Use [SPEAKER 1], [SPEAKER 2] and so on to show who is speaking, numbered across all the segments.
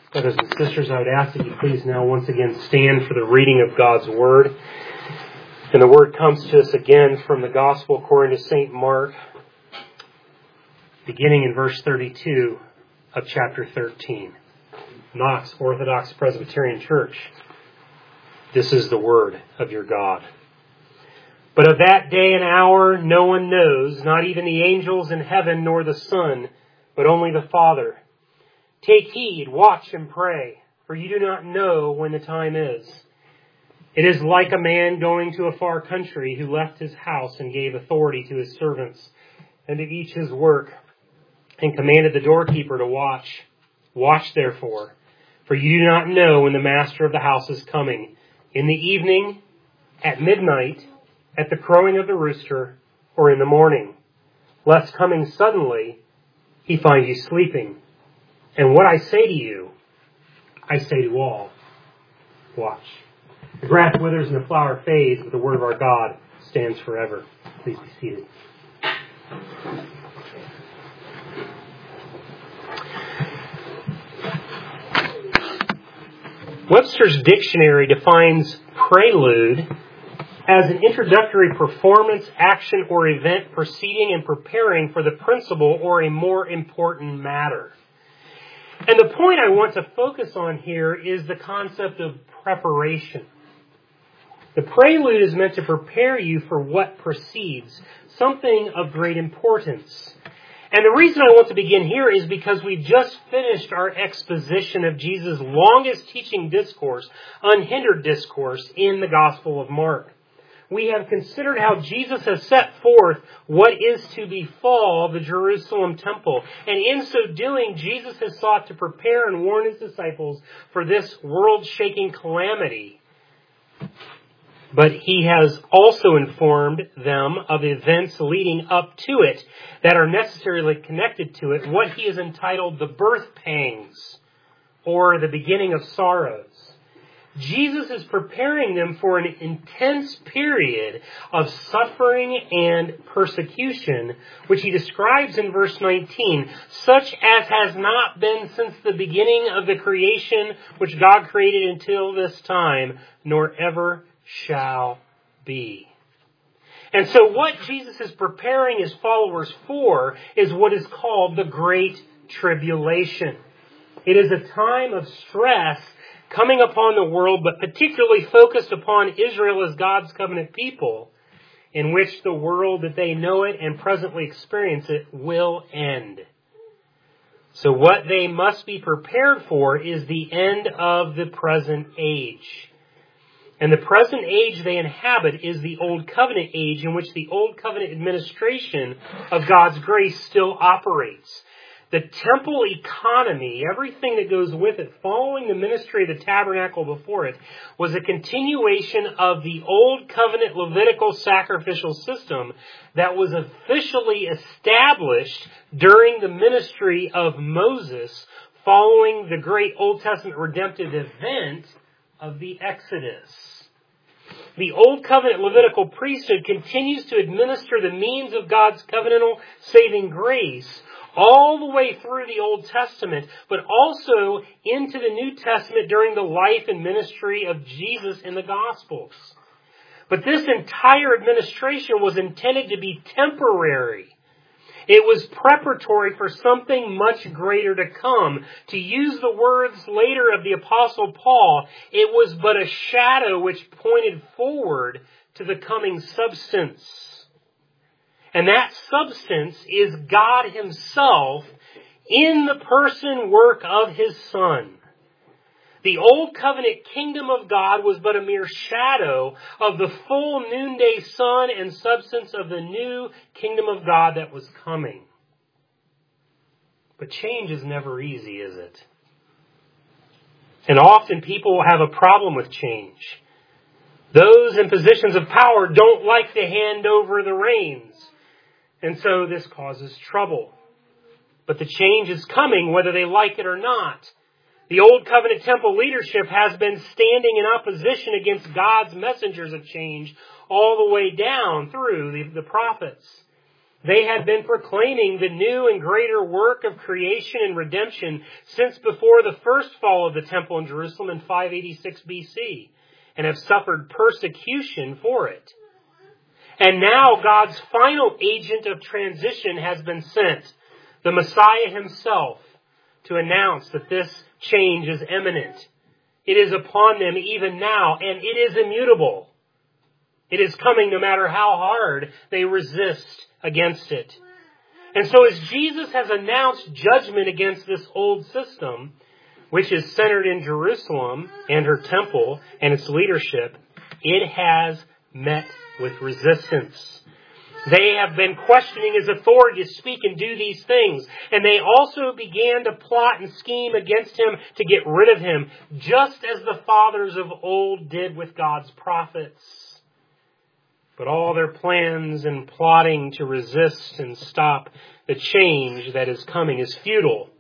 [SPEAKER 1] Brothers and sisters, I would ask that you please now once again stand for the reading of God's Word. And the Word comes to us again from the Gospel according to St. Mark, beginning in verse 32 of chapter 13. Knox Orthodox Presbyterian Church, this is the Word of your God. But of that day and hour no one knows, not even the angels in heaven nor the Son, but only the Father. Take heed, watch and pray, for you do not know when the time is. It is like a man going to a far country who left his house and gave authority to his servants and to each his work, and commanded the doorkeeper to watch. Watch therefore, for you do not know when the master of the house is coming, in the evening, at midnight, at the crowing of the rooster, or in the morning, lest coming suddenly he find you sleeping. And what I say to you, I say to all, watch. The grass withers and the flower fades, but the word of our God stands forever. Please be seated. Webster's Dictionary defines prelude as an introductory performance, action, or event preceding and preparing for the principal or a more important matter. And the point I want to focus on here is the concept of preparation. The prelude is meant to prepare you for what precedes, something of great importance. And the reason I want to begin here is because we've just finished our exposition of Jesus' longest teaching discourse, unhindered discourse, in the Gospel of Mark. We have considered how Jesus has set forth what is to befall the Jerusalem temple. And in so doing, Jesus has sought to prepare and warn his disciples for this world-shaking calamity. But he has also informed them of events leading up to it that are necessarily connected to it, what he has entitled the birth pangs, or the beginning of sorrows. Jesus is preparing them for an intense period of suffering and persecution, which he describes in verse 19, such as has not been since the beginning of the creation which God created until this time, nor ever shall be. And so what Jesus is preparing his followers for is what is called the Great Tribulation. It is a time of stress coming upon the world, but particularly focused upon Israel as God's covenant people, in which the world that they know it and presently experience it will end. So what they must be prepared for is the end of the present age. And the present age they inhabit is the Old Covenant age, in which the Old Covenant administration of God's grace still operates. The temple economy, everything that goes with it, following the ministry of the tabernacle before it, was a continuation of the Old Covenant Levitical sacrificial system that was officially established during the ministry of Moses following the great Old Testament redemptive event of the Exodus. The Old Covenant Levitical priesthood continues to administer the means of God's covenantal saving grace all the way through the Old Testament, but also into the New Testament during the life and ministry of Jesus in the Gospels. But this entire administration was intended to be temporary. It was preparatory for something much greater to come. To use the words later of the Apostle Paul, it was but a shadow which pointed forward to the coming substance. And that substance is God himself in the person work of his Son. The Old Covenant kingdom of God was but a mere shadow of the full noonday sun and substance of the new kingdom of God that was coming. But change is never easy, is it? And often people have a problem with change. Those in positions of power don't like to hand over the reins. And so this causes trouble. But the change is coming whether they like it or not. The Old Covenant temple leadership has been standing in opposition against God's messengers of change all the way down through the prophets. They had been proclaiming the new and greater work of creation and redemption since before the first fall of the temple in Jerusalem in 586 BC, and have suffered persecution for it. And now God's final agent of transition has been sent, the Messiah himself, to announce that this change is imminent. It is upon them even now, and it is immutable. It is coming no matter how hard they resist against it. And so as Jesus has announced judgment against this old system, which is centered in Jerusalem and her temple and its leadership, it has met with resistance. They have been questioning his authority to speak and do these things. And they also began to plot and scheme against him to get rid of him, just as the fathers of old did with God's prophets. But all their plans and plotting to resist and stop the change that is coming is futile.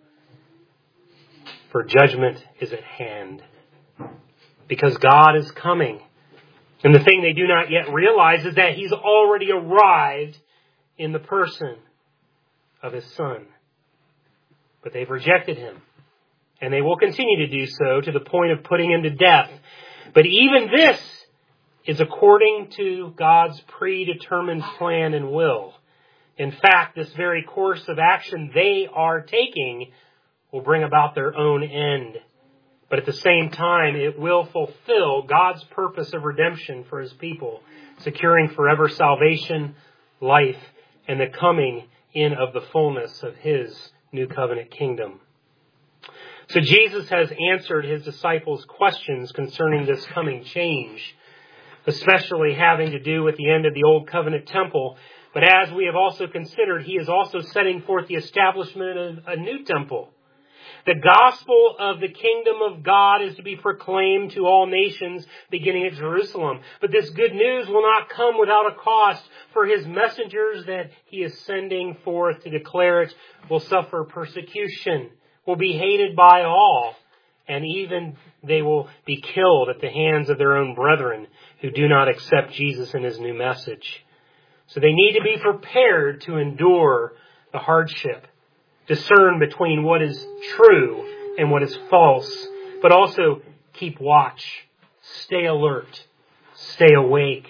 [SPEAKER 1] For judgment is at hand. Because God is coming. And the thing they do not yet realize is that he's already arrived in the person of his Son. But they've rejected him. And they will continue to do so to the point of putting him to death. But even this is according to God's predetermined plan and will. In fact, this very course of action they are taking will bring about their own end. But at the same time, it will fulfill God's purpose of redemption for his people, securing forever salvation, life, and the coming in of the fullness of his new covenant kingdom. So Jesus has answered his disciples' questions concerning this coming change, especially having to do with the end of the old covenant temple. But as we have also considered, he is also setting forth the establishment of a new temple. The gospel of the kingdom of God is to be proclaimed to all nations, beginning at Jerusalem. But this good news will not come without a cost, for his messengers that he is sending forth to declare it will suffer persecution, will be hated by all, and even they will be killed at the hands of their own brethren who do not accept Jesus and his new message. So they need to be prepared to endure the hardship, discern between what is true and what is false, but also keep watch, stay alert, stay awake.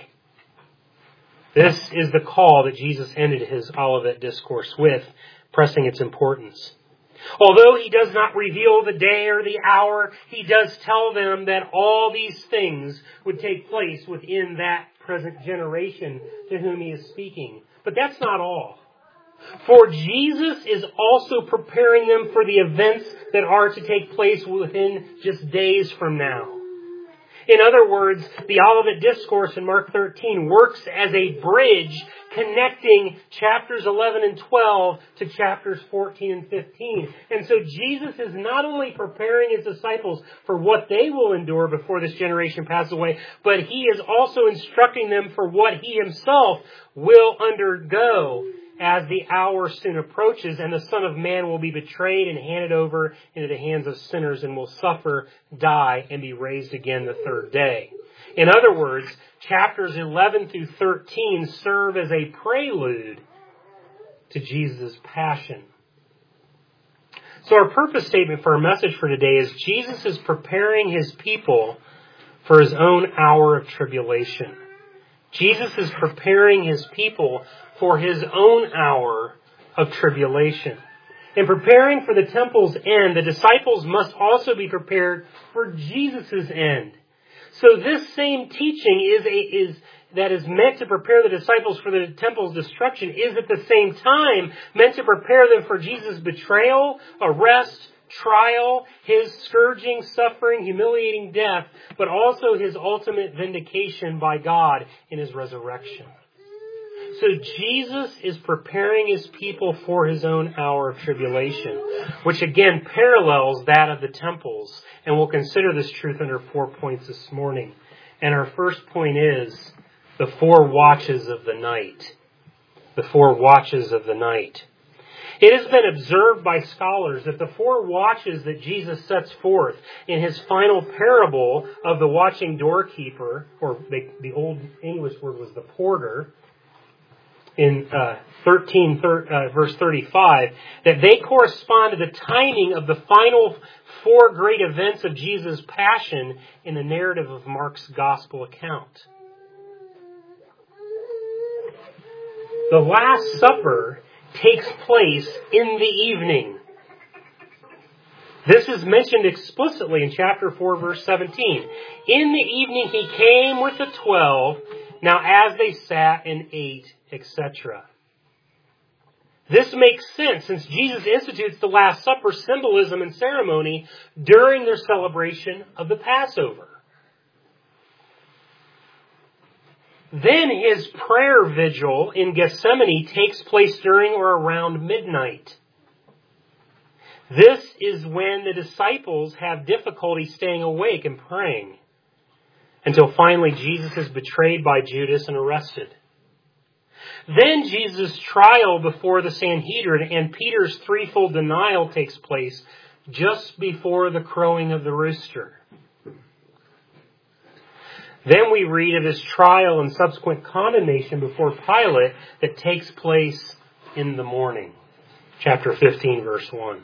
[SPEAKER 1] This is the call that Jesus ended his Olivet Discourse with, pressing its importance. Although he does not reveal the day or the hour, he does tell them that all these things would take place within that present generation to whom he is speaking. But that's not all. For Jesus is also preparing them for the events that are to take place within just days from now. In other words, the Olivet Discourse in Mark 13 works as a bridge connecting chapters 11 and 12 to chapters 14 and 15. And so Jesus is not only preparing his disciples for what they will endure before this generation passes away, but he is also instructing them for what he himself will undergo as the hour soon approaches, and the Son of Man will be betrayed and handed over into the hands of sinners and will suffer, die, and be raised again the third day. In other words, chapters 11 through 13 serve as a prelude to Jesus' passion. So our purpose statement for our message for today is Jesus is preparing his people for his own hour of tribulation. Jesus is preparing his people for his own hour of tribulation. In preparing for the temple's end, the disciples must also be prepared for Jesus' end. So this same teaching that is meant to prepare the disciples for the temple's destruction is at the same time meant to prepare them for Jesus' betrayal, arrest, trial, his scourging, suffering, humiliating death, but also his ultimate vindication by God in his resurrection. So Jesus is preparing his people for his own hour of tribulation, which again parallels that of the temples. And we'll consider this truth under 4 points this morning. And our first point is the 4 watches of the night. The 4 watches of the night. It has been observed by scholars that the 4 watches that Jesus sets forth in his final parable of the watching doorkeeper, or the old English word was the porter, in 13, verse 35, that they correspond to the timing of the final four great events of Jesus' passion in the narrative of Mark's gospel account. The Last Supper takes place in the evening. This is mentioned explicitly in chapter 4, verse 17. In the evening he came with the 12, now as they sat and ate, etc. This makes sense since Jesus institutes the Last Supper symbolism and ceremony during their celebration of the Passover. Then his prayer vigil in Gethsemane takes place during or around midnight. This is when the disciples have difficulty staying awake and praying until finally Jesus is betrayed by Judas and arrested. Then Jesus' trial before the Sanhedrin and Peter's threefold denial takes place just before the crowing of the rooster. Then we read of his trial and subsequent condemnation before Pilate that takes place in the morning. Chapter 15, verse 1.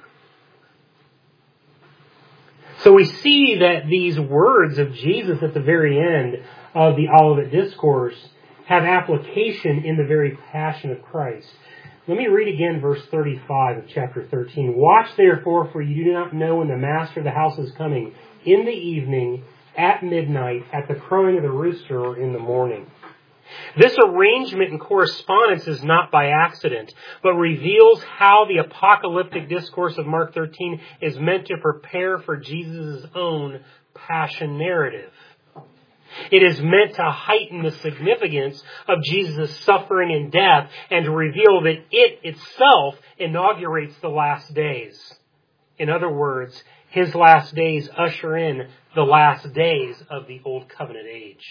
[SPEAKER 1] So we see that these words of Jesus at the very end of the Olivet Discourse have application in the very passion of Christ. Let me read again verse 35 of chapter 13. Watch therefore, for you do not know when the master of the house is coming, in the evening, at midnight, at the crowing of the rooster, or in the morning. This arrangement and correspondence is not by accident, but reveals how the apocalyptic discourse of Mark 13 is meant to prepare for Jesus' own passion narrative. It is meant to heighten the significance of Jesus' suffering and death and to reveal that it itself inaugurates the last days. In other words, his last days usher in the last days of the Old Covenant age.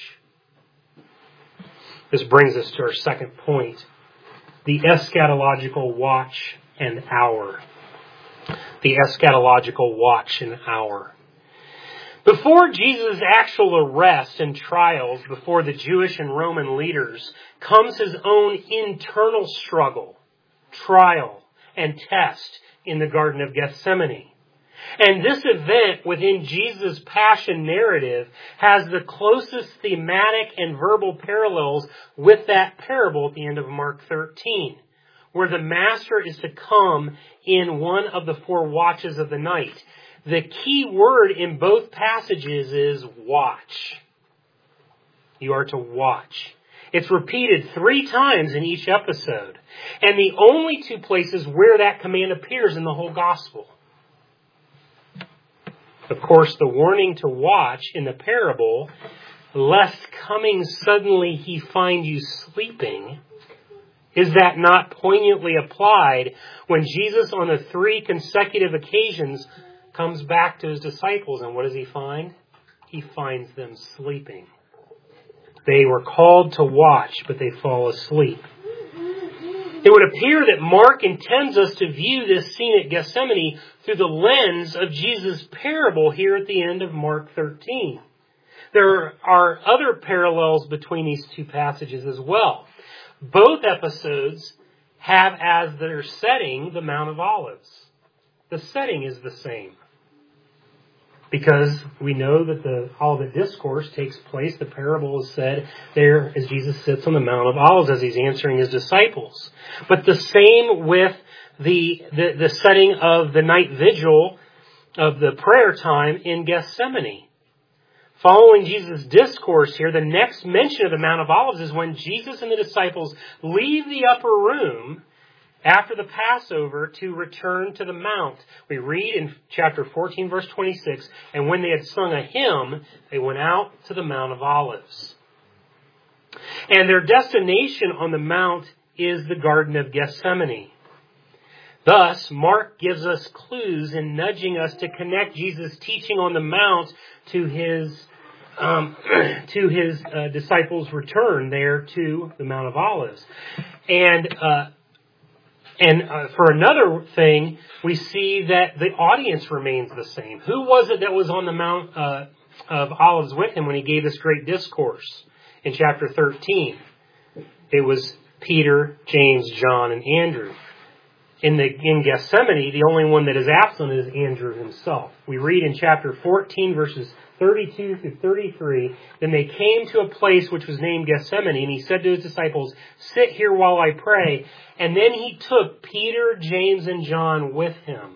[SPEAKER 1] This brings us to our second point, the eschatological watch and hour. The eschatological watch and hour. Before Jesus' actual arrest and trials before the Jewish and Roman leaders comes his own internal struggle, trial, and test in the Garden of Gethsemane. And this event within Jesus' passion narrative has the closest thematic and verbal parallels with that parable at the end of Mark 13, where the Master is to come in one of the four watches of the night. The key word in both passages is watch. You are to watch. It's repeated 3 times in each episode, and the only 2 places where that command appears in the whole gospel. Of course, the warning to watch in the parable, lest coming suddenly he find you sleeping, is that not poignantly applied when Jesus on the 3 consecutive occasions comes back to his disciples, and what does he find? He finds them sleeping. They were called to watch, but they fall asleep. It would appear that Mark intends us to view this scene at Gethsemane through the lens of Jesus' parable here at the end of Mark 13. There are other parallels between these 2 passages as well. Both episodes have as their setting the Mount of Olives. The setting is the same. Because we know that the Olivet Discourse takes place, the parable is said there as Jesus sits on the Mount of Olives as he's answering his disciples. But the same with the setting of the night vigil of the prayer time in Gethsemane. Following Jesus' discourse here, the next mention of the Mount of Olives is when Jesus and the disciples leave the upper room after the Passover to return to the Mount. We read in chapter 14, verse 26, and when they had sung a hymn, they went out to the Mount of Olives. And their destination on the Mount is the Garden of Gethsemane. Thus, Mark gives us clues in nudging us to connect Jesus' teaching on the Mount to his disciples' return there to the Mount of Olives. And for another thing, we see that the audience remains the same. Who was it that was on the Mount of Olives with him when he gave this great discourse in chapter 13? It was Peter, James, John, and Andrew. In Gethsemane, the only one that is absent is Andrew himself. We read in chapter 14, verses 32 through 33, then they came to a place which was named Gethsemane, and he said to his disciples, "Sit here while I pray." And then he took Peter, James, and John with him.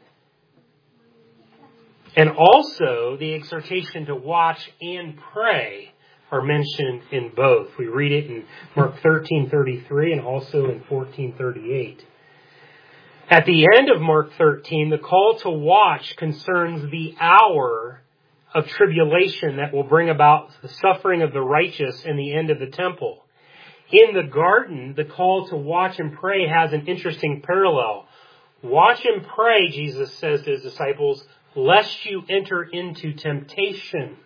[SPEAKER 1] And also the exhortation to watch and pray are mentioned in both. We read it in Mark 13:33 and also in 14:38. At the end of Mark 13, the call to watch concerns the hour of tribulation that will bring about the suffering of the righteous and the end of the temple. In the garden, the call to watch and pray has an interesting parallel. Watch and pray, Jesus says to his disciples, lest you enter into temptation.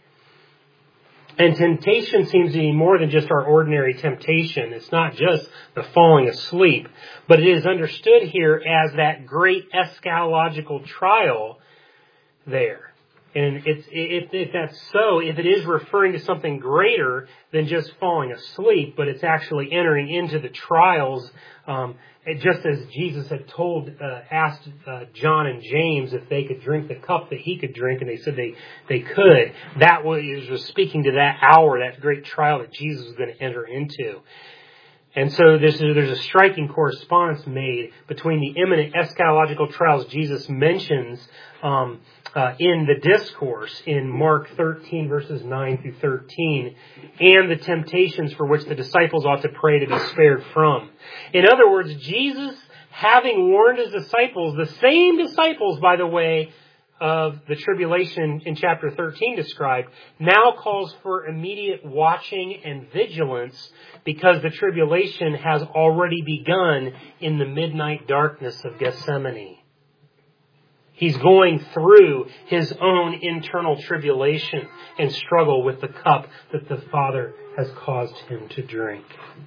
[SPEAKER 1] And temptation seems to be more than just our ordinary temptation. It's not just the falling asleep, but it is understood here as that great eschatological trial there. And if that's so, if it is referring to something greater than just falling asleep, but it's actually entering into the trials, just as Jesus had asked John and James if they could drink the cup that he could drink, and they said they could. That was speaking to that hour, that great trial that Jesus was going to enter into. And so there's a striking correspondence made between the imminent eschatological trials Jesus mentions in the discourse in Mark 13, verses 9 through 13, and the temptations for which the disciples ought to pray to be spared from. In other words, Jesus, having warned his disciples, the same disciples, by the way, of the tribulation in chapter 13 described, now calls for immediate watching and vigilance because the tribulation has already begun in the midnight darkness of Gethsemane. He's going through his own internal tribulation and struggle with the cup that the Father has caused him to drink.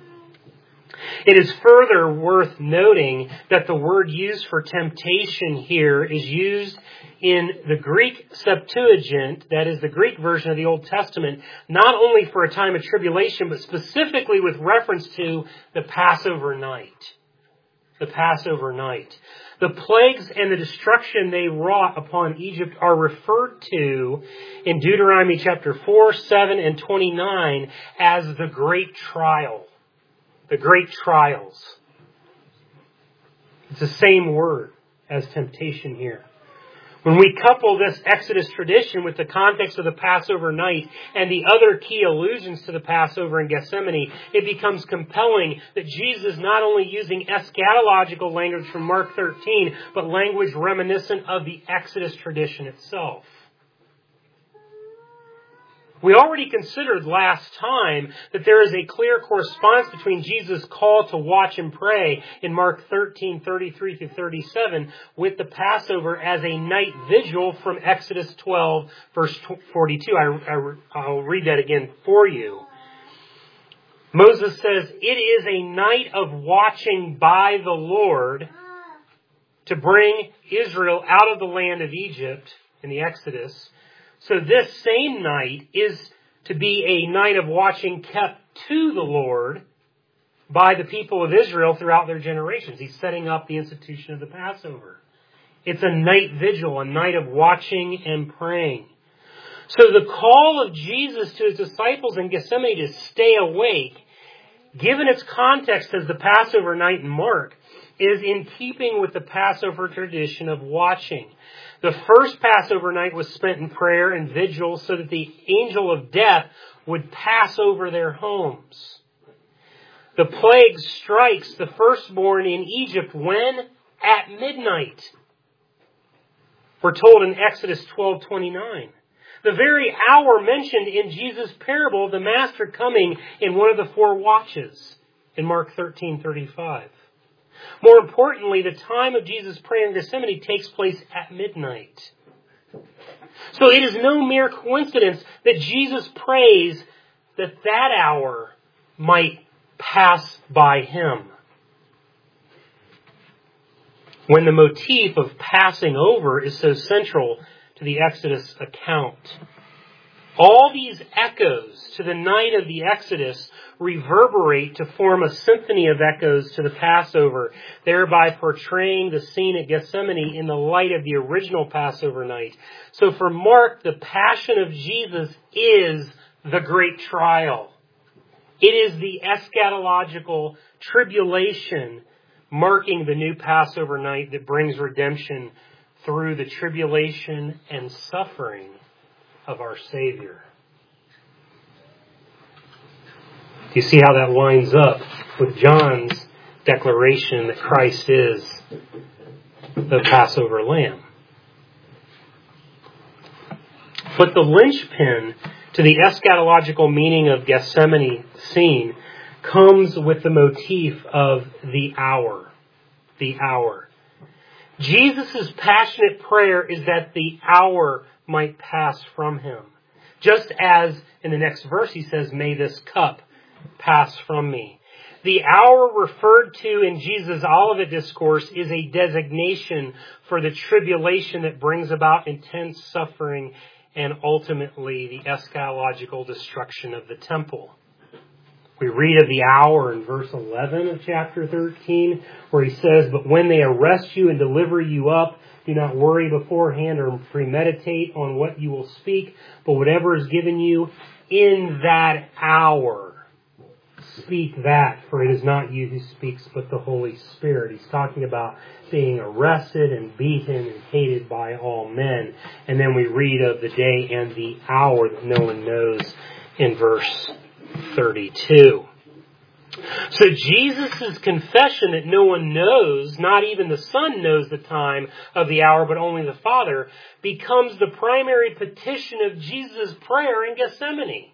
[SPEAKER 1] It is further worth noting that the word used for temptation here is used in the Greek Septuagint, that is the Greek version of the Old Testament, not only for a time of tribulation, but specifically with reference to the Passover night. The Passover night. The plagues and the destruction they wrought upon Egypt are referred to in Deuteronomy chapter 4, 7, and 29 as the Great Trial. The Great Trials. It's the same word as temptation here. When we couple this Exodus tradition with the context of the Passover night and the other key allusions to the Passover in Gethsemane, it becomes compelling that Jesus is not only using eschatological language from Mark 13, but language reminiscent of the Exodus tradition itself. We already considered last time that there is a clear correspondence between Jesus' call to watch and pray in Mark 13, 33 through 37 with the Passover as a night vigil from Exodus 12, verse 42. I'll read that again for you. Moses says, "It is a night of watching by the Lord to bring Israel out of the land of Egypt," in the Exodus. So this same night is to be a night of watching kept to the Lord by the people of Israel throughout their generations. He's setting up the institution of the Passover. It's a night vigil, a night of watching and praying. So the call of Jesus to his disciples in Gethsemane to stay awake, given its context as the Passover night in Mark, is in keeping with the Passover tradition of watching. The first Passover night was spent in prayer and vigil so that the angel of death would pass over their homes. The plague strikes the firstborn in Egypt when? At midnight. We're told in Exodus 12:29. The very hour mentioned in Jesus' parable of the Master coming in one of the 4 watches in Mark 13:35. More importantly, the time of Jesus' prayer in Gethsemane takes place at midnight. So it is no mere coincidence that Jesus prays that that hour might pass by him. When the motif of passing over is so central to the Exodus account. All these echoes to the night of the Exodus reverberate to form a symphony of echoes to the Passover, thereby portraying the scene at Gethsemane in the light of the original Passover night. So for Mark, the passion of Jesus is the great trial. It is the eschatological tribulation marking the new Passover night that brings redemption through the tribulation and suffering of our Savior. Do you see how that lines up with John's declaration that Christ is the Passover Lamb? But the linchpin to the eschatological meaning of Gethsemane scene comes with the motif of the hour. The hour. Jesus' passionate prayer is that the hour might pass from him. Just as in the next verse he says, "May this cup pass from me." The hour referred to in Jesus' Olivet Discourse is a designation for the tribulation that brings about intense suffering and ultimately the eschatological destruction of the temple. We read of the hour in verse 11 of chapter 13, where he says, "But when they arrest you and deliver you up, do not worry beforehand or premeditate on what you will speak, but whatever is given you in that hour, speak that, for it is not you who speaks, but the Holy Spirit." He's talking about being arrested and beaten and hated by all men. And then we read of the day and the hour that no one knows in verse 32. So Jesus' confession that no one knows, not even the Son knows the time of the hour, but only the Father, becomes the primary petition of Jesus' prayer in Gethsemane.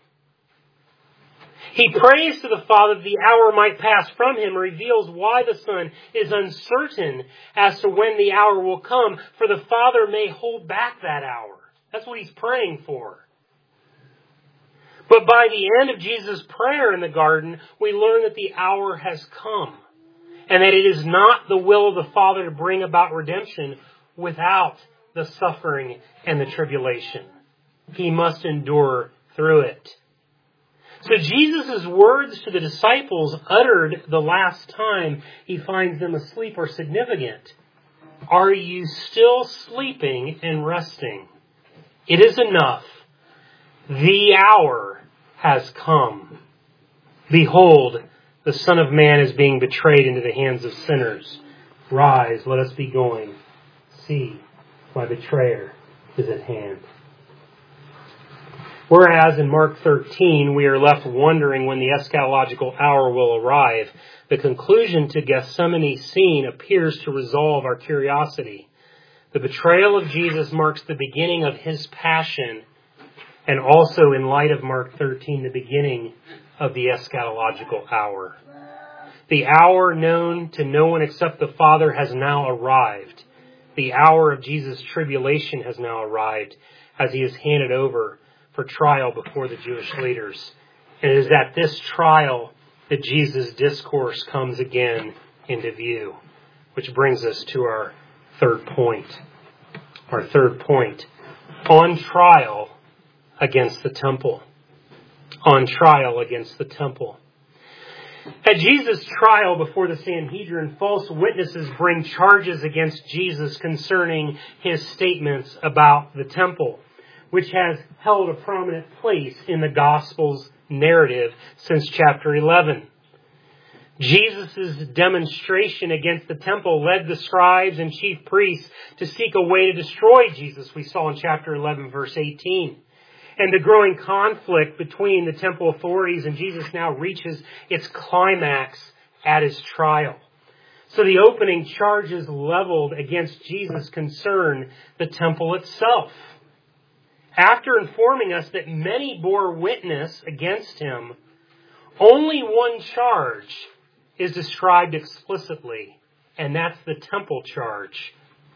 [SPEAKER 1] He prays to the Father that the hour might pass from him, reveals why the Son is uncertain as to when the hour will come, for the Father may hold back that hour. That's what he's praying for. But by the end of Jesus' prayer in the garden, we learn that the hour has come, and that it is not the will of the Father to bring about redemption without the suffering and the tribulation. He must endure through it. So Jesus' words to the disciples uttered the last time he finds them asleep are significant. Are you still sleeping and resting? It is enough. The hour has come. Behold, the Son of Man is being betrayed into the hands of sinners. Rise, let us be going. See, my betrayer is at hand. Whereas in Mark 13, we are left wondering when the eschatological hour will arrive, the conclusion to Gethsemane's scene appears to resolve our curiosity. The betrayal of Jesus marks the beginning of his passion, and also, in light of Mark 13, the beginning of the eschatological hour. The hour known to no one except the Father has now arrived. The hour of Jesus' tribulation has now arrived as he is handed over for trial before the Jewish leaders. And it is at this trial that Jesus' discourse comes again into view, which brings us to our third point. Our third point, on trial against the temple. On trial against the temple. At Jesus' trial before the Sanhedrin, false witnesses bring charges against Jesus concerning his statements about the temple, which has held a prominent place in the Gospel's narrative since chapter 11. Jesus' demonstration against the temple led the scribes and chief priests to seek a way to destroy Jesus, we saw in chapter 11, verse 18. And the growing conflict between the temple authorities and Jesus now reaches its climax at his trial. So the opening charges leveled against Jesus concern the temple itself. After informing us that many bore witness against him, only one charge is described explicitly, and that's the temple charge.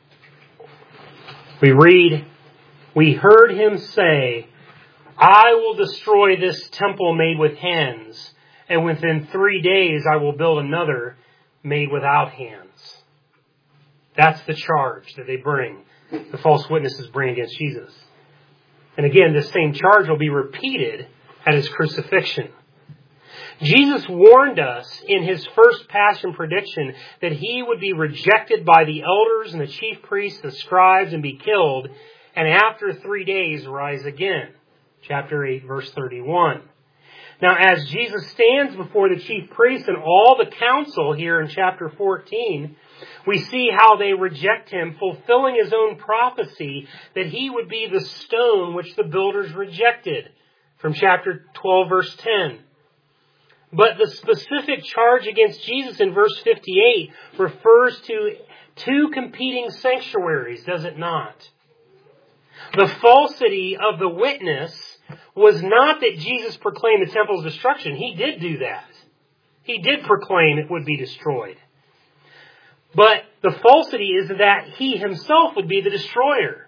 [SPEAKER 1] We read, "We heard him say, 'I will destroy this temple made with hands, and within 3 days I will build another made without hands.'" That's the charge that they bring, the false witnesses bring against Jesus. And again, this same charge will be repeated at his crucifixion. Jesus warned us in his first passion prediction that he would be rejected by the elders and the chief priests, the scribes, and be killed, and after 3 days rise again. Chapter 8, verse 31. Now, as Jesus stands before the chief priests and all the council here in chapter 14, we see how they reject him, fulfilling his own prophecy that he would be the stone which the builders rejected, from chapter 12, verse 10. But the specific charge against Jesus in verse 58 refers to two competing sanctuaries, does it not? The falsity of the witness was not that Jesus proclaimed the temple's destruction. He did do that. He did proclaim it would be destroyed. But the falsity is that he himself would be the destroyer.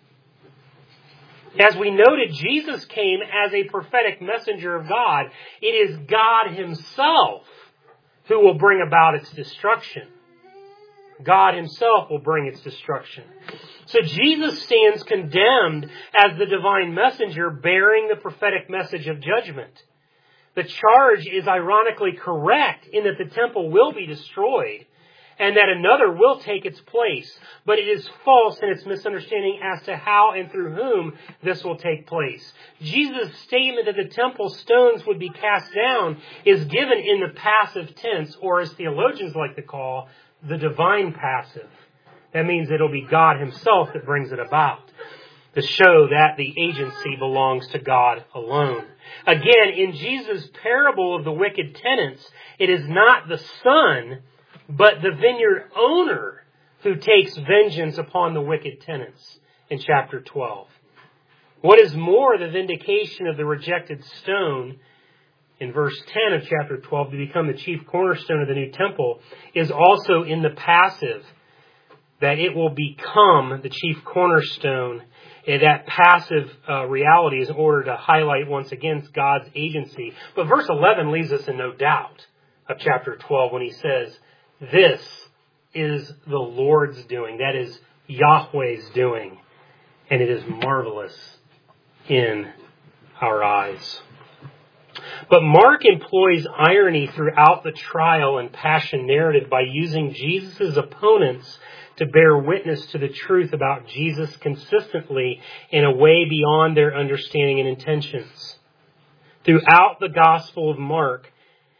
[SPEAKER 1] As we noted, Jesus came as a prophetic messenger of God. It is God himself who will bring about its destruction. God himself will bring its destruction. So Jesus stands condemned as the divine messenger bearing the prophetic message of judgment. The charge is ironically correct in that the temple will be destroyed and that another will take its place. But it is false in its misunderstanding as to how and through whom this will take place. Jesus' statement that the temple stones would be cast down is given in the passive tense, or as theologians like to call, the divine passive. That means it'll be God himself that brings it about, to show that the agency belongs to God alone. Again, in Jesus' parable of the wicked tenants, it is not the son, but the vineyard owner who takes vengeance upon the wicked tenants in chapter 12. What is more, the vindication of the rejected stone in verse 10 of chapter 12 to become the chief cornerstone of the new temple is also in the passive, that it will become the chief cornerstone. And that passive reality is in order to highlight once again God's agency. But verse 11 leaves us in no doubt of chapter 12 when he says, "This is the Lord's doing." That is Yahweh's doing. And it is marvelous in our eyes. But Mark employs irony throughout the trial and passion narrative by using Jesus' opponents to bear witness to the truth about Jesus consistently in a way beyond their understanding and intentions. Throughout the Gospel of Mark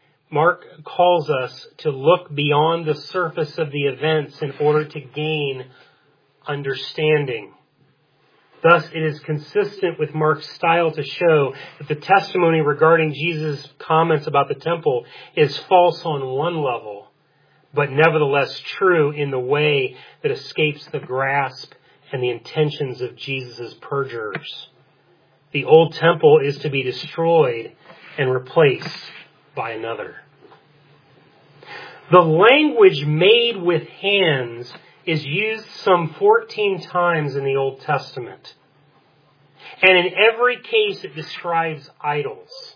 [SPEAKER 1] calls us to look beyond the surface of the events in order to gain understanding. Thus, it is consistent with Mark's style to show that the testimony regarding Jesus' comments about the temple is false on one level, but nevertheless true in the way that escapes the grasp and the intentions of Jesus' perjurers. The old temple is to be destroyed and replaced by another. The language "made with hands" is used some 14 times in the Old Testament. And in every case it describes idols.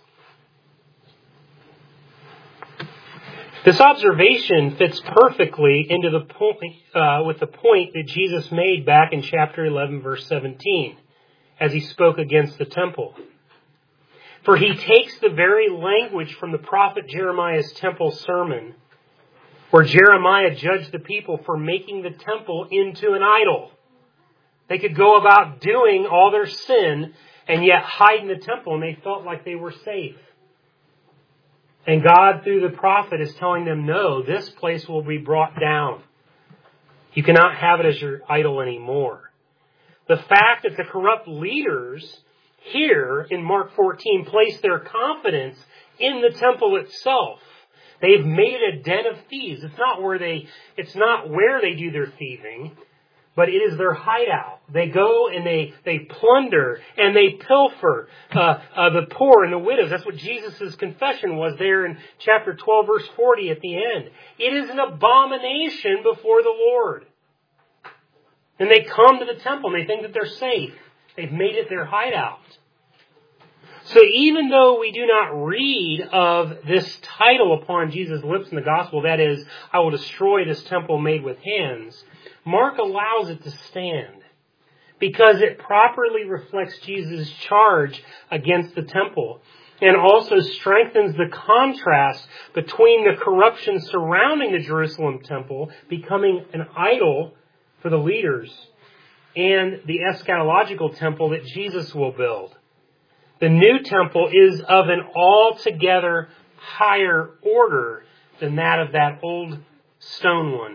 [SPEAKER 1] This observation fits perfectly into the point, with the point that Jesus made back in chapter 11, verse 17, as he spoke against the temple. For he takes the very language from the prophet Jeremiah's temple sermon, where Jeremiah judged the people for making the temple into an idol. They could go about doing all their sin and yet hide in the temple, and they felt like they were safe. And God, through the prophet, is telling them, no, this place will be brought down. You cannot have it as your idol anymore. The fact that the corrupt leaders here in Mark 14 place their confidence in the temple itself. They've made it a den of thieves. It's not where they do their thieving, but it is their hideout. They go and they plunder and they pilfer the poor and the widows. That's what Jesus' confession was there in chapter 12, verse 40 at the end. It is an abomination before the Lord. And they come to the temple and they think that they're safe. They've made it their hideout. So even though we do not read of this title upon Jesus' lips in the gospel, that is, I will destroy this temple made with hands, Mark allows it to stand because it properly reflects Jesus' charge against the temple and also strengthens the contrast between the corruption surrounding the Jerusalem temple becoming an idol for the leaders and the eschatological temple that Jesus will build. The new temple is of an altogether higher order than that of that old stone one.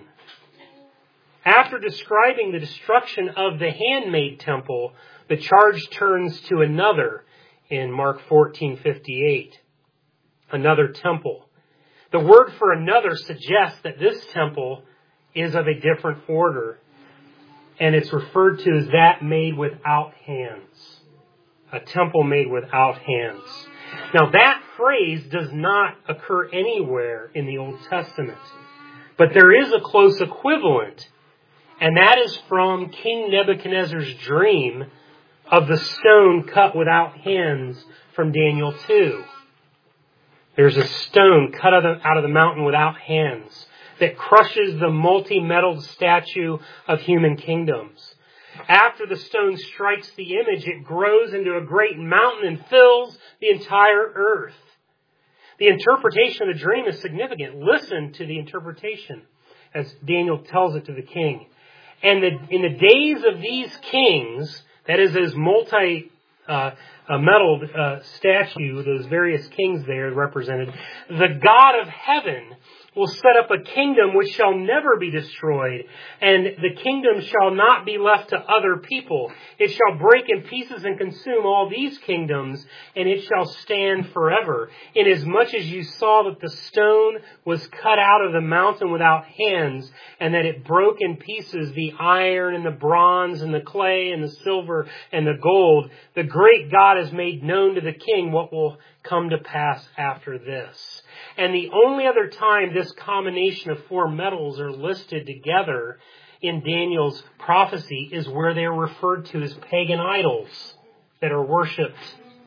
[SPEAKER 1] After describing the destruction of the handmade temple, the charge turns to another in Mark 14:58. Another temple. The word for another suggests that this temple is of a different order, and it's referred to as that made without hands. A temple made without hands. Now that phrase does not occur anywhere in the Old Testament, but there is a close equivalent, and that is from King Nebuchadnezzar's dream of the stone cut without hands from Daniel 2. There's a stone cut out of the mountain without hands that crushes the multi-metalled statue of human kingdoms. After the stone strikes the image, it grows into a great mountain and fills the entire earth. The interpretation of the dream is significant. Listen to the interpretation as Daniel tells it to the king. And in the days of these kings, that is his multi-metalled statue, those various kings there represented, the God of heaven will set up a kingdom which shall never be destroyed, and the kingdom shall not be left to other people. It shall break in pieces and consume all these kingdoms, and it shall stand forever. Inasmuch as you saw that the stone was cut out of the mountain without hands, and that it broke in pieces the iron and the bronze and the clay and the silver and the gold, the great God has made known to the king what will come to pass after this. And the only other time this combination of four metals are listed together in Daniel's prophecy is where they are referred to as pagan idols that are worshipped.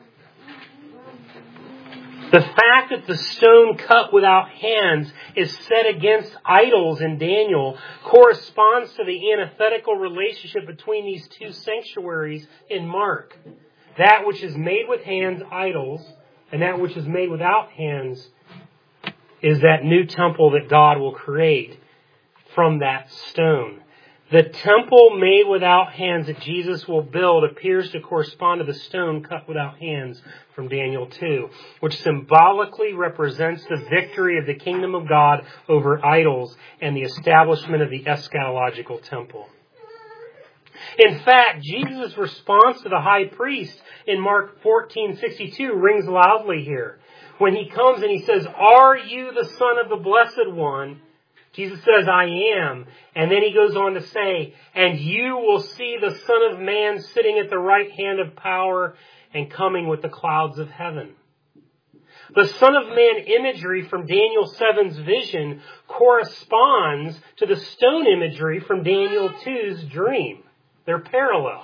[SPEAKER 1] The fact that the stone cut without hands is set against idols in Daniel corresponds to the antithetical relationship between these two sanctuaries in Mark. That which is made with hands, idols, and that which is made without hands is that new temple that God will create from that stone. The temple made without hands that Jesus will build appears to correspond to the stone cut without hands from Daniel 2, which symbolically represents the victory of the kingdom of God over idols and the establishment of the eschatological temple. In fact, Jesus' response to the high priest in Mark 14:62 rings loudly here. When he comes and he says, "Are you the Son of the Blessed One?" Jesus says, "I am." And then he goes on to say, "And you will see the Son of Man sitting at the right hand of power and coming with the clouds of heaven." The Son of Man imagery from Daniel 7's vision corresponds to the stone imagery from Daniel 2's dream. They're parallel.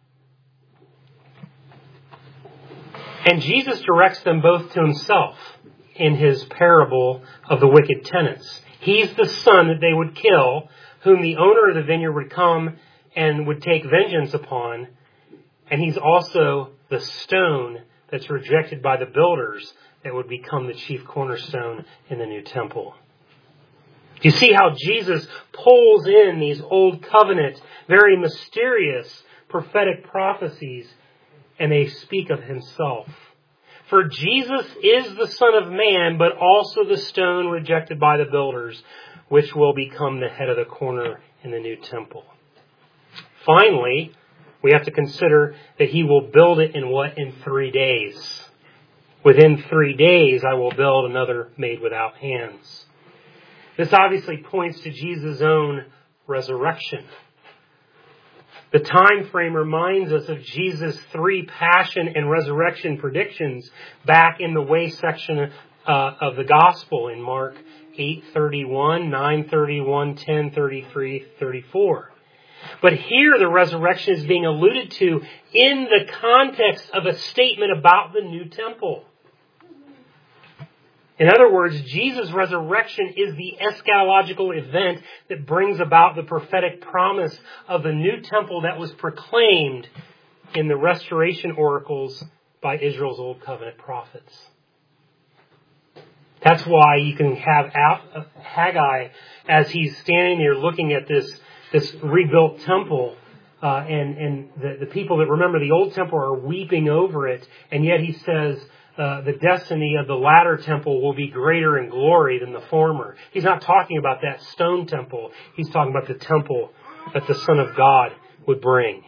[SPEAKER 1] And Jesus directs them both to himself in his parable of the wicked tenants. He's the son that they would kill, whom the owner of the vineyard would come and would take vengeance upon. And he's also the stone that's rejected by the builders that would become the chief cornerstone in the new temple. You see how Jesus pulls in these old covenant, very mysterious prophetic prophecies, and they speak of himself. For Jesus is the Son of Man, but also the stone rejected by the builders, which will become the head of the corner in the new temple. Finally, we have to consider that he will build it in 3 days. Within 3 days, I will build another made without hands. This obviously points to Jesus' own resurrection. The time frame reminds us of Jesus' 3 passion and resurrection predictions back in the way section of the gospel in Mark 8:31, 9:31, 10:33, 34. But here the resurrection is being alluded to in the context of a statement about the new temple. In other words, Jesus' resurrection is the eschatological event that brings about the prophetic promise of the new temple that was proclaimed in the restoration oracles by Israel's Old Covenant prophets. That's why you can have Haggai, as he's standing there looking at this rebuilt temple, and the people that remember the old temple are weeping over it, and yet he says the destiny of the latter temple will be greater in glory than the former. He's not talking about that stone temple. He's talking about the temple that the Son of God would bring.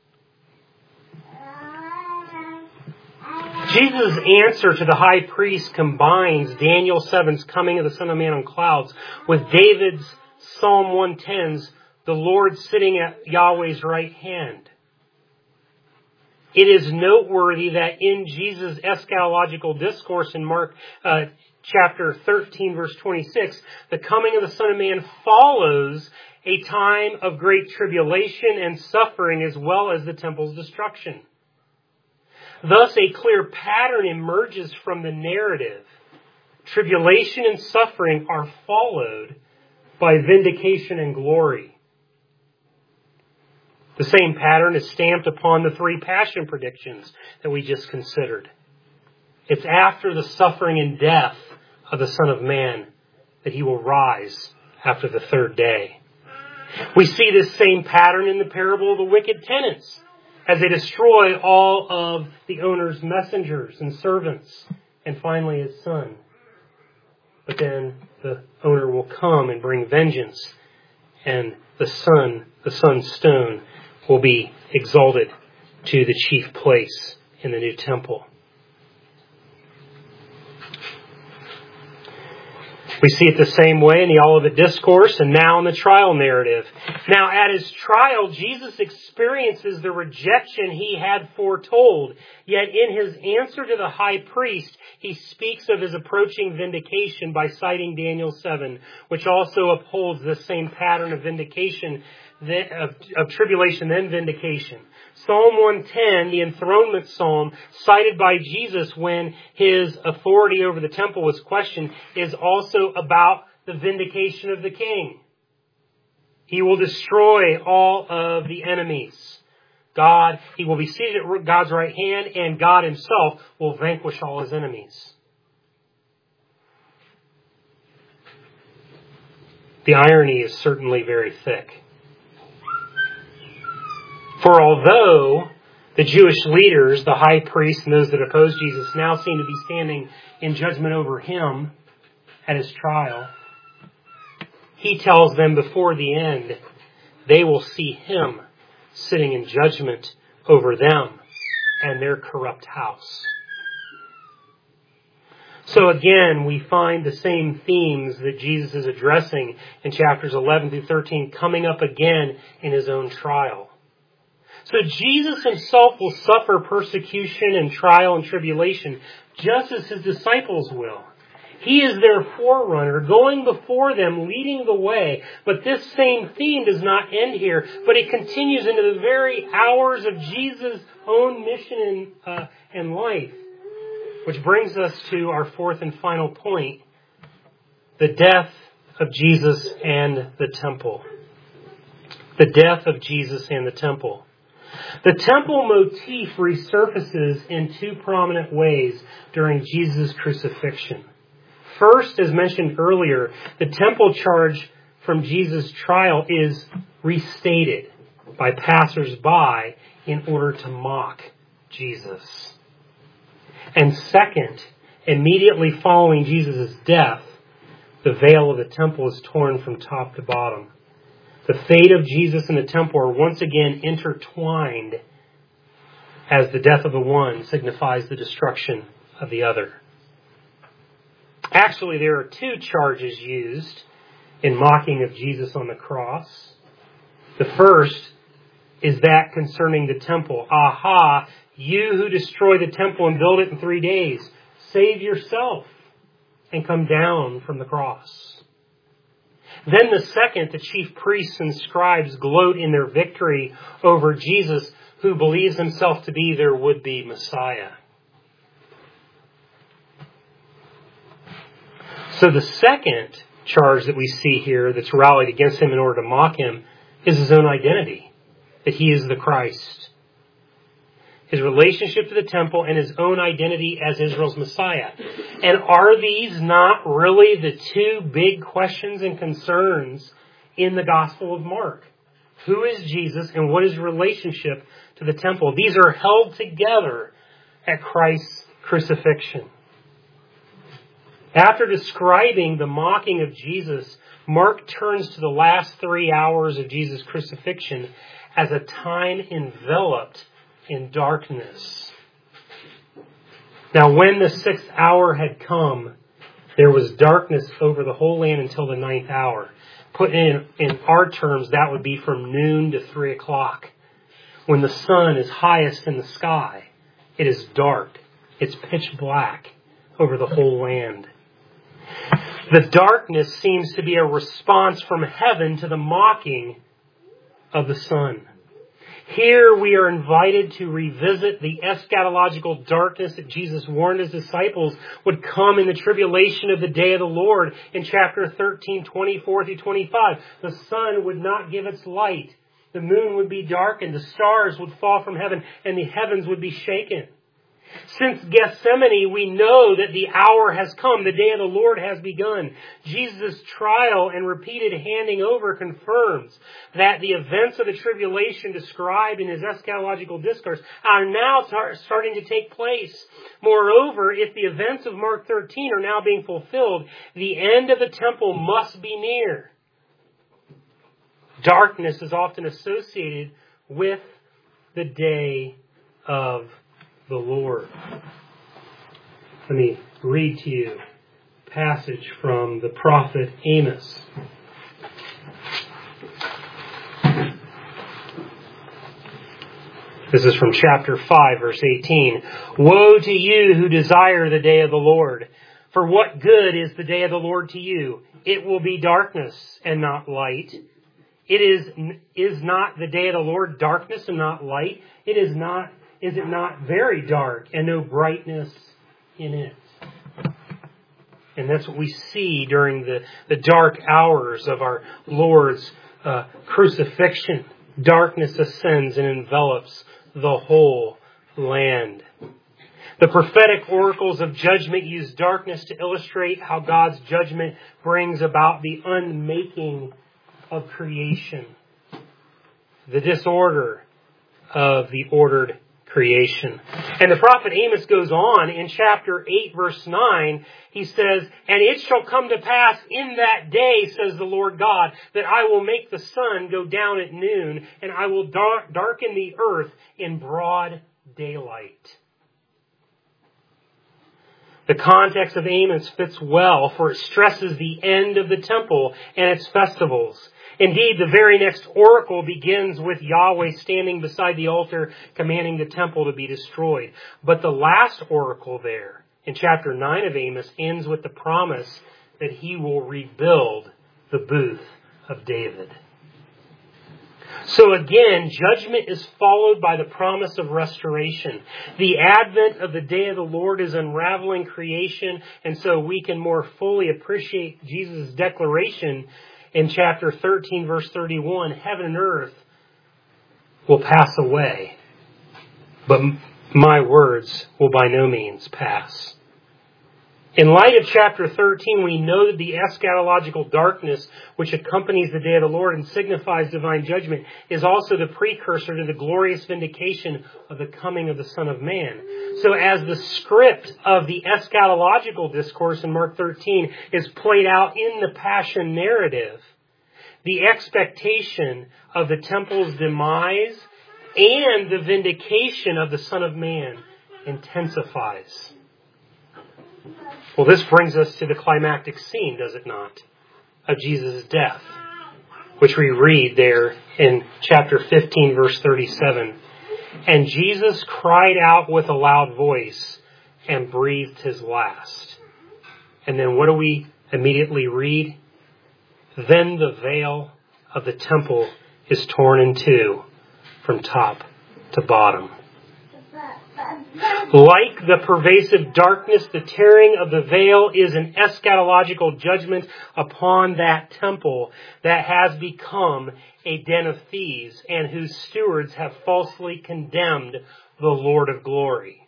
[SPEAKER 1] Jesus' answer to the high priest combines Daniel 7's coming of the Son of Man on clouds with David's Psalm 110's the Lord sitting at Yahweh's right hand. It is noteworthy that in Jesus' eschatological discourse in Mark chapter 13, verse 26, the coming of the Son of Man follows a time of great tribulation and suffering as well as the temple's destruction. Thus, a clear pattern emerges from the narrative. Tribulation and suffering are followed by vindication and glory. The same pattern is stamped upon the three passion predictions that we just considered. It's after the suffering and death of the Son of Man that he will rise after the third day. We see this same pattern in the parable of the wicked tenants, as they destroy all of the owner's messengers and servants, and finally his son. But then the owner will come and bring vengeance, and the son's stone, will be exalted to the chief place in the new temple. We see it the same way in the Olivet Discourse and now in the trial narrative. Now, at his trial, Jesus experiences the rejection he had foretold. Yet in his answer to the high priest, he speaks of his approaching vindication by citing Daniel 7, which also upholds the same pattern of vindication, of tribulation then vindication. Psalm 110, the enthronement psalm, cited by Jesus when his authority over the temple was questioned, is also about the vindication of the king. He will destroy all of the enemies. He will be seated at God's right hand, and God himself will vanquish all his enemies. The irony is certainly very thick. For although the Jewish leaders, the high priest, and those that oppose Jesus now seem to be standing in judgment over him at his trial, he tells them before the end, they will see him sitting in judgment over them and their corrupt house. So again, we find the same themes that Jesus is addressing in chapters 11 through 13 coming up again in his own trial. So Jesus himself will suffer persecution and trial and tribulation, just as his disciples will. He is their forerunner, going before them, leading the way. But this same theme does not end here, but it continues into the very hours of Jesus' own mission and life. Which brings us to our fourth and final point, the death of Jesus and the temple. The death of Jesus and the temple. The temple motif resurfaces in two prominent ways during Jesus' crucifixion. First, as mentioned earlier, the temple charge from Jesus' trial is restated by passers-by in order to mock Jesus. And second, immediately following Jesus' death, the veil of the temple is torn from top to bottom. The fate of Jesus and the temple are once again intertwined as the death of the one signifies the destruction of the other. Actually, there are two charges used in mocking of Jesus on the cross. The first is that concerning the temple. Aha, you who destroy the temple and build it in 3 days, save yourself and come down from the cross. Then the second, the chief priests and scribes gloat in their victory over Jesus, who believes himself to be their would-be Messiah. So the second charge that we see here that's rallied against him in order to mock him is his own identity, that he is the Christ. His relationship to the temple and his own identity as Israel's Messiah. And are these not really the two big questions and concerns in the Gospel of Mark? Who is Jesus and what is his relationship to the temple? These are held together at Christ's crucifixion. After describing the mocking of Jesus, Mark turns to the last 3 hours of Jesus' crucifixion as a time enveloped in darkness. Now, when the 6th hour had come, there was darkness over the whole land until the 9th hour. Put in our terms, that would be from noon to 3 o'clock. When the sun is highest in the sky, it is dark. It's pitch black over the whole land. The darkness seems to be a response from heaven to the mocking of the sun. Here we are invited to revisit the eschatological darkness that Jesus warned his disciples would come in the tribulation of the day of the Lord in chapter 13, 24 through 25. The sun would not give its light. The moon would be darkened. The stars would fall from heaven and the heavens would be shaken. Since Gethsemane, we know that the hour has come. The day of the Lord has begun. Jesus' trial and repeated handing over confirms that the events of the tribulation described in his eschatological discourse are now starting to take place. Moreover, if the events of Mark 13 are now being fulfilled, the end of the temple must be near. Darkness is often associated with the day of the Lord. Let me read to you a passage from the prophet Amos. This is from chapter 5, verse 18. Woe to you who desire the day of the Lord! For what good is the day of the Lord to you? It will be darkness and not light. Is not the day of the Lord darkness and not light? Is it not very dark and no brightness in it? And that's what we see during the dark hours of our Lord's crucifixion. Darkness ascends and envelops the whole land. The prophetic oracles of judgment use darkness to illustrate how God's judgment brings about the unmaking of creation, the disorder of the ordered creation. And the prophet Amos goes on in chapter 8, verse 9. He says, and it shall come to pass in that day, says the Lord God, that I will make the sun go down at noon, and I will darken the earth in broad daylight. The context of Amos fits well, for it stresses the end of the temple and its festivals. Indeed, the very next oracle begins with Yahweh standing beside the altar, commanding the temple to be destroyed. But the last oracle there, in chapter 9 of Amos, ends with the promise that he will rebuild the booth of David. So again, judgment is followed by the promise of restoration. The advent of the day of the Lord is unraveling creation, and so we can more fully appreciate Jesus' declaration in chapter 13, verse 31, heaven and earth will pass away, but my words will by no means pass. In light of chapter 13, we know that the eschatological darkness which accompanies the day of the Lord and signifies divine judgment is also the precursor to the glorious vindication of the coming of the Son of Man. So as the script of the eschatological discourse in Mark 13 is played out in the Passion narrative, the expectation of the temple's demise and the vindication of the Son of Man intensifies. Well, this brings us to the climactic scene, does it not, of Jesus' death, which we read there in chapter 15, verse 37. And Jesus cried out with a loud voice and breathed his last. And then what do we immediately read? Then the veil of the temple is torn in two from top to bottom. Like the pervasive darkness, the tearing of the veil is an eschatological judgment upon that temple that has become a den of thieves and whose stewards have falsely condemned the Lord of glory.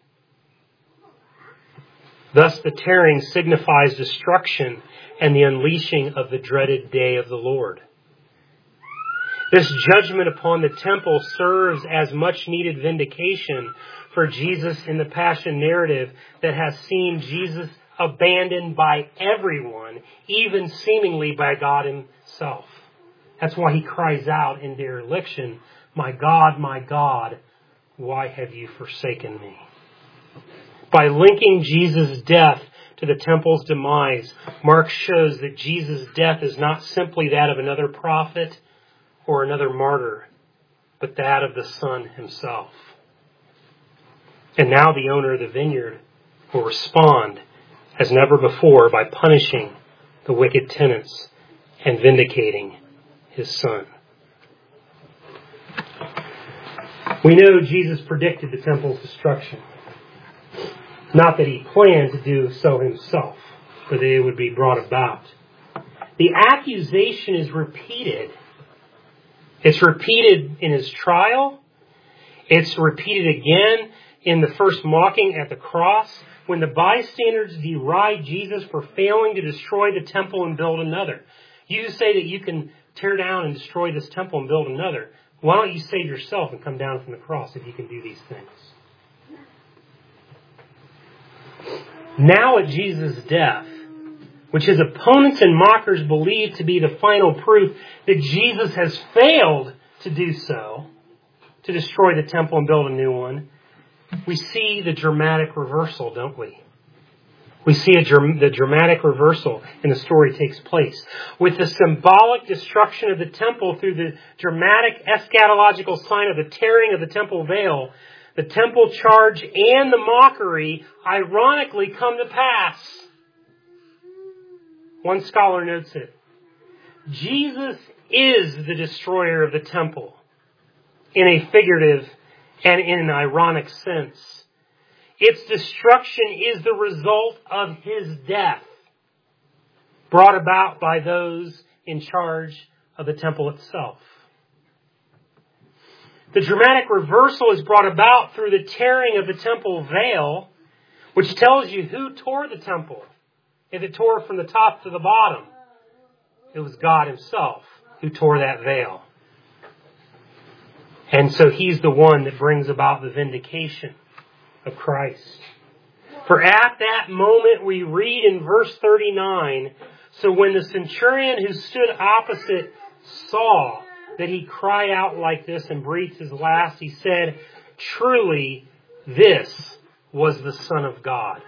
[SPEAKER 1] Thus the tearing signifies destruction and the unleashing of the dreaded day of the Lord. This judgment upon the temple serves as much needed vindication for Jesus in the Passion narrative that has seen Jesus abandoned by everyone, even seemingly by God Himself. That's why He cries out in dereliction, my God, why have you forsaken me?" By linking Jesus' death to the temple's demise, Mark shows that Jesus' death is not simply that of another prophet or another martyr, but that of the Son Himself. And now the owner of the vineyard will respond as never before by punishing the wicked tenants and vindicating His Son. We know Jesus predicted the temple's destruction. Not that He planned to do so Himself, but that it would be brought about. The accusation is repeated. It's repeated in His trial. It's repeated again in the first mocking at the cross, when the bystanders deride Jesus for failing to destroy the temple and build another. You say that you can tear down and destroy this temple and build another. Why don't you save yourself and come down from the cross if you can do these things? Now at Jesus' death, which His opponents and mockers believe to be the final proof that Jesus has failed to do so, to destroy the temple and build a new one, we see the dramatic reversal, don't we? We see the dramatic reversal in the story takes place. With the symbolic destruction of the temple through the dramatic eschatological sign of the tearing of the temple veil, the temple charge and the mockery ironically come to pass. One scholar notes it. Jesus is the destroyer of the temple in a figurative and in an ironic sense. Its destruction is the result of His death, brought about by those in charge of the temple itself. The dramatic reversal is brought about through the tearing of the temple veil, which tells you who tore the temple. If it tore from the top to the bottom, it was God Himself who tore that veil. And so He's the one that brings about the vindication of Christ. For at that moment we read in verse 39, so when the centurion who stood opposite saw that he cried out like this and breathed his last, he said, "Truly, this was the Son of God."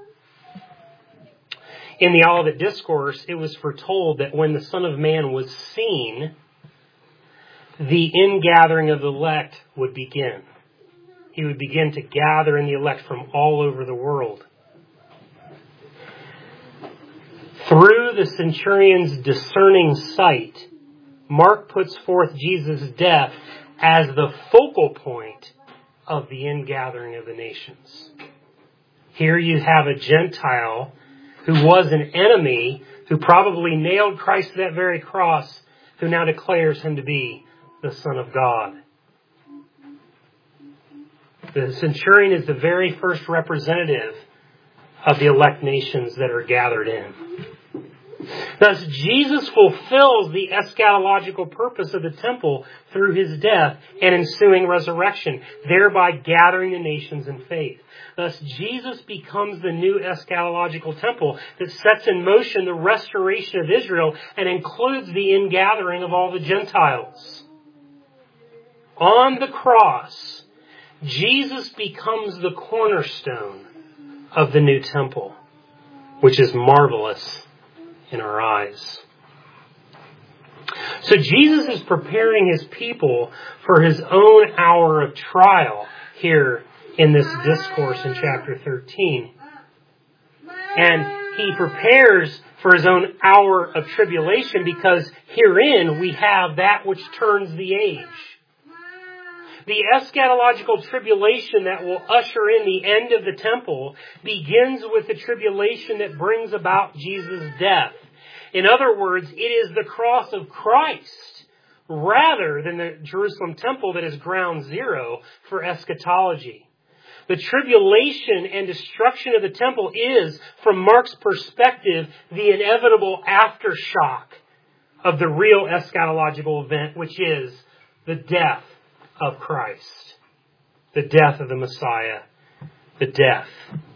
[SPEAKER 1] In the Olivet Discourse, it was foretold that when the Son of Man was seen, the ingathering of the elect would begin. He would begin to gather in the elect from all over the world. Through the centurion's discerning sight, Mark puts forth Jesus' death as the focal point of the ingathering of the nations. Here you have a Gentile who was an enemy, who probably nailed Christ to that very cross, who now declares Him to be the Son of God. The centurion is the very first representative of the elect nations that are gathered in. Thus, Jesus fulfills the eschatological purpose of the temple through His death and ensuing resurrection, thereby gathering the nations in faith. Thus, Jesus becomes the new eschatological temple that sets in motion the restoration of Israel and includes the ingathering of all the Gentiles. On the cross, Jesus becomes the cornerstone of the new temple, which is marvelous in our eyes. So Jesus is preparing His people for His own hour of trial here in this discourse in chapter 13. And He prepares for His own hour of tribulation because herein we have that which turns the age. The eschatological tribulation that will usher in the end of the temple begins with the tribulation that brings about Jesus' death. In other words, it is the cross of Christ rather than the Jerusalem temple that is ground zero for eschatology. The tribulation and destruction of the temple is, from Mark's perspective, the inevitable aftershock of the real eschatological event, which is the death of Christ, the death of the Messiah, the death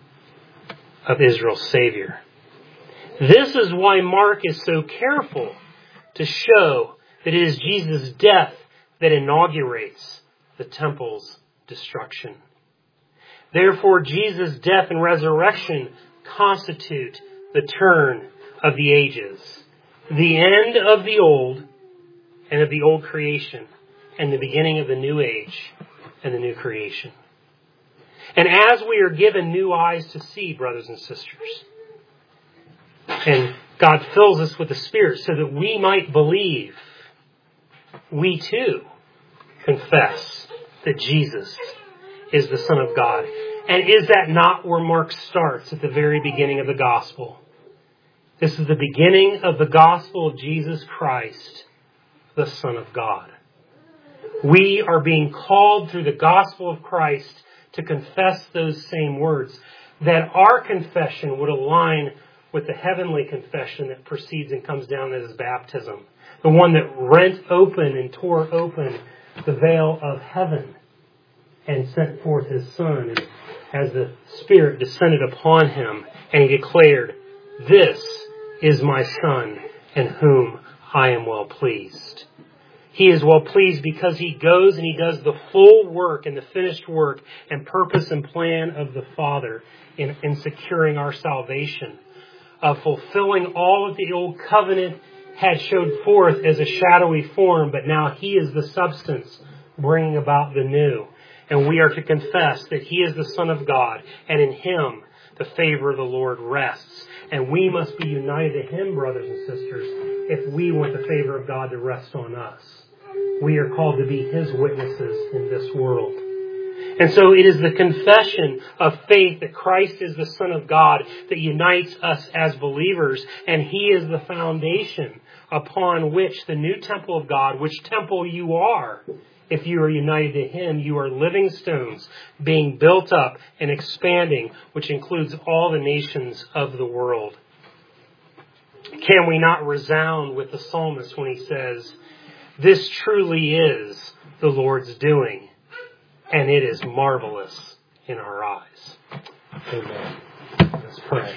[SPEAKER 1] of Israel's Savior. This is why Mark is so careful to show that it is Jesus' death that inaugurates the temple's destruction. Therefore, Jesus' death and resurrection constitute the turn of the ages, the end of the old and of the old creation, and the beginning of the new age and the new creation. And as we are given new eyes to see, brothers and sisters, and God fills us with the Spirit so that we might believe, we too confess that Jesus is the Son of God. And is that not where Mark starts at the very beginning of the gospel? This is the beginning of the gospel of Jesus Christ, the Son of God. We are being called through the gospel of Christ to confess those same words, that our confession would align with the heavenly confession that precedes and comes down as baptism. The one that rent open and tore open the veil of heaven and sent forth His Son as the Spirit descended upon Him, and He declared, "This is my Son in whom I am well pleased." He is well pleased because He goes and He does the full work and the finished work and purpose and plan of the Father in securing our salvation, of fulfilling all of the old covenant had showed forth as a shadowy form, but now He is the substance bringing about the new. And we are to confess that He is the Son of God, and in Him the favor of the Lord rests. And we must be united to Him, brothers and sisters, if we want the favor of God to rest on us. We are called to be His witnesses in this world. And so it is the confession of faith that Christ is the Son of God that unites us as believers, and He is the foundation upon which the new temple of God, which temple you are, if you are united to Him, you are living stones being built up and expanding, which includes all the nations of the world. Can we not resound with the psalmist when he says, "This truly is the Lord's doing, and it is marvelous in our eyes"? Amen. Let's pray.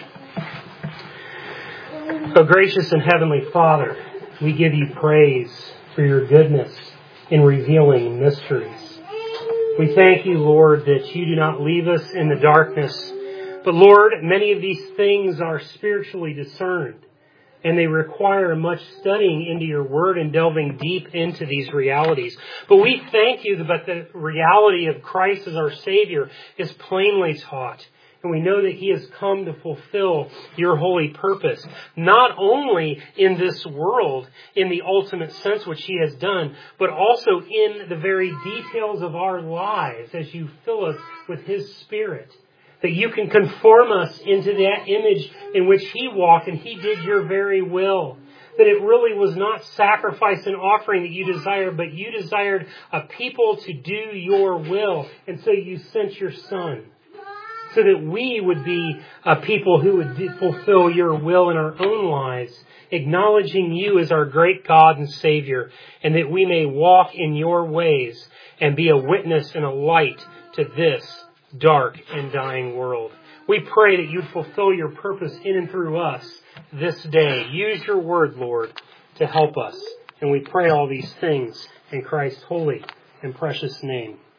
[SPEAKER 1] Oh, gracious and heavenly Father, we give You praise for Your goodness in revealing mysteries. We thank You, Lord, that You do not leave us in the darkness. But Lord, many of these things are spiritually discerned, and they require much studying into Your Word and delving deep into these realities. But we thank You that the reality of Christ as our Savior is plainly taught. And we know that He has come to fulfill Your holy purpose, not only in this world, in the ultimate sense which He has done, but also in the very details of our lives as You fill us with His Spirit. That You can conform us into that image in which He walked and He did Your very will. That it really was not sacrifice and offering that You desired, but You desired a people to do Your will. And so You sent Your Son, so that we would be a people who would fulfill Your will in our own lives, acknowledging You as our great God and Savior, and that we may walk in Your ways and be a witness and a light to this dark and dying world. We pray that You'd fulfill Your purpose in and through us this day. Use Your word, Lord, to help us. And we pray all these things in Christ's holy and precious name.